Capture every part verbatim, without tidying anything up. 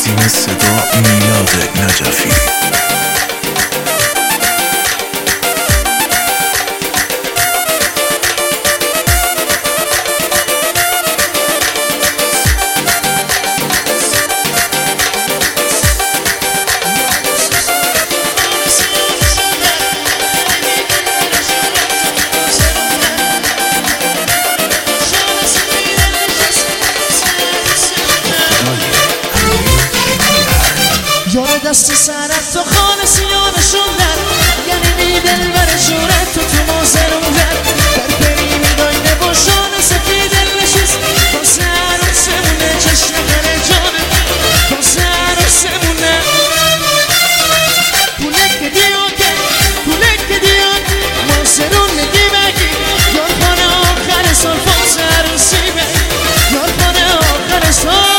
تنظیم صدا میلاد نجفی. یار دست سرت تو خانه سیانشون در یعنی می دل بر جورت تو تو مازرون در در پری می داینه با شانه سفید دل نشست با سر و سمونه چشم غره جانه با سر و سمونه پولک دیوگه پولک دیوگه مازرون نگی بگی یار خانه آخر سال فاز عروسی بگی یار خانه آخر سال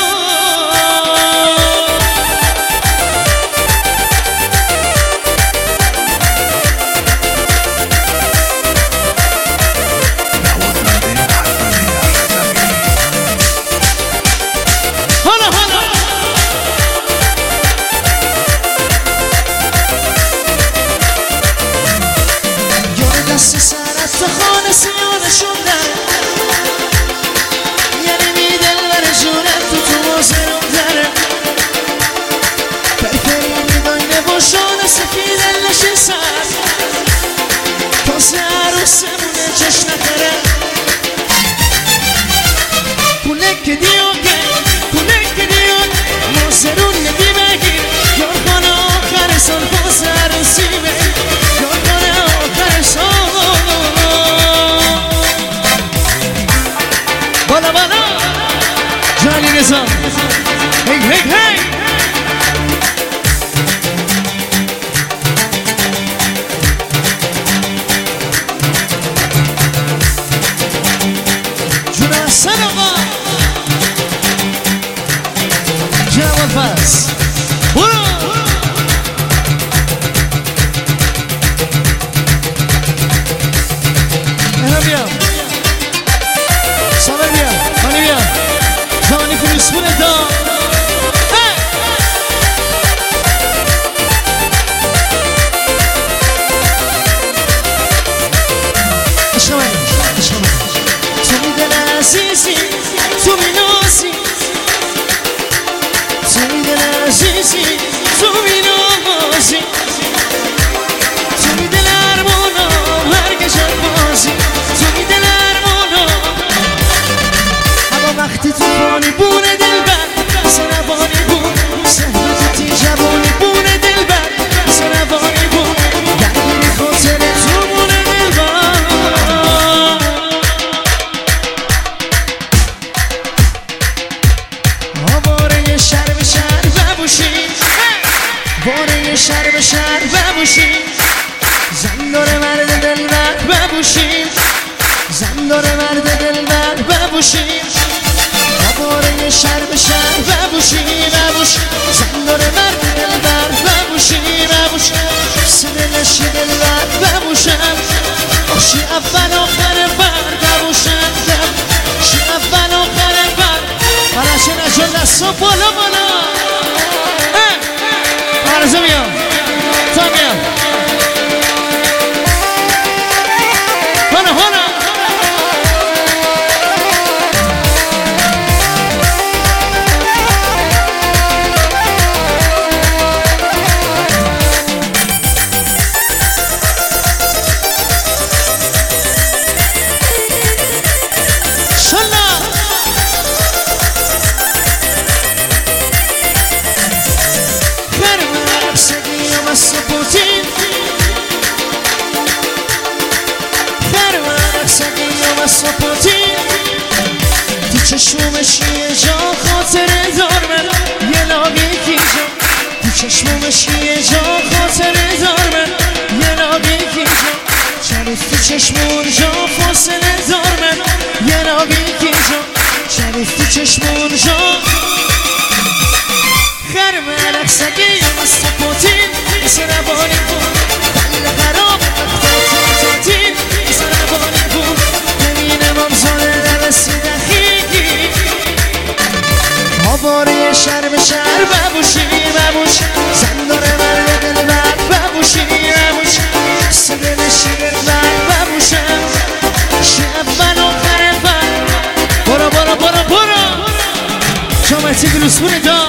دست سرت تو خانه سیانشون در یعنی می دل بر جونت تو تو مازرون داره پرپری می داینه با شانه سفید دل نشستن تازه عروسمونه چشم نخره پولک دیوگه پولک دیوگه مازرون نگی بگیر یار خانه آخر سال باز عروسی بگیر یار خانه آخر سال بالا بالا جانی رزا هی هی هی جون حسن آقا جواب پس برو اینا بیا سامر بیا مانی بیا جانی فروسپونه دا عشق منی عشق منی تو می دل عزیزی تو می نازی تو می دل عزیزی تو می نازی تو می دل ارمانم هرگز بازی تو می دل وقتی تو بانی بونه دل بر سنوانی بون سهرتی جوانی بونه دل بر سنوانی بون درگیری خاطر تو بونه دل بر باره شهر به شهر ببوشیم باره شهر به شهر ببوشیم زندار مرد دل بر ببوشیم زندار مرد دل بر ببوشیم باره شهر به شهر ببوشی ببوش زندار مرد دل بر ببوشی ببوش سدلش دل بر ببوشم آشی اول آخر بر ببوشم شی اول آخر بر پرش نجل دستا بالا بالا پرزه میام تا میام هانا هانا تو چشمش یه جا خاطر دار من یه لاغی کی جا تو چشمش یه جا خاطر دار من یه لاغی کی جا شریف تو چشمون جا فاصله دار من یه لاغی کی جا شریف تو چشمون جا خر ملک سگی مستقوتین سربانی بود دل خراب تاتین سربانی بود نمینم امزاده رسیده خیلی باره شهر به شهر ببوش مرسی گروسپون تا